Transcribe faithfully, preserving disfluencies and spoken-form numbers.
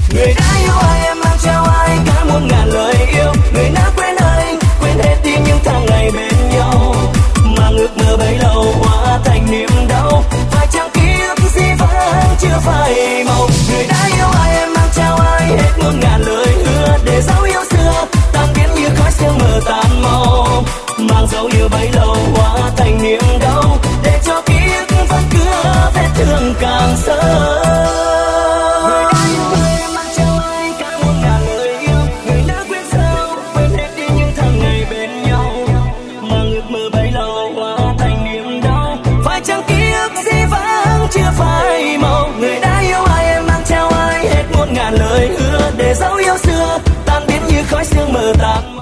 Người đã yêu ai em mang trao ai cả muôn ngàn lời yêu. Người đã quên anh quên hết đi những tháng ngày bên nhau, mà ước mơ bấy lâu hóa thành niềm đau. Phải chăng ký ức gì vắng chưa phai màu. Người đã yêu ai em mang trao ai hết muôn ngàn lời hứa, để dấu yêu xưa tan biến như khói sương mờ tàn mau. Mang dấu yêu bấy lâu hóa thành niềm đau, để cho ký ức vẫn cứ vết thương càng sâu. Chưa phai màu. Người đã yêu ai em mang trao ai hết muôn ngàn lời hứa, để dấu yêu xưa tan biến như khói sương mờ tàn.